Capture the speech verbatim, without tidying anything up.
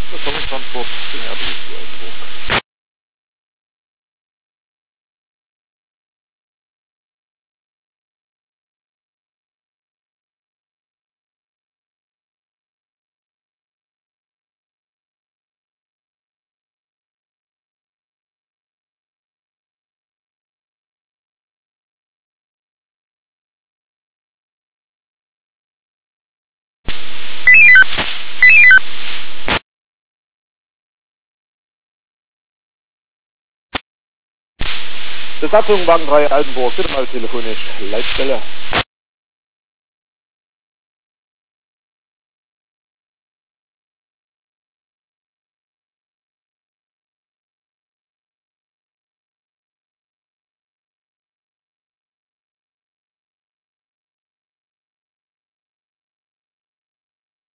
Personentransport in R B zu Oldenburg. Besatzung Wagen drei Altenburg, bitte mal telefonisch, Leitstelle.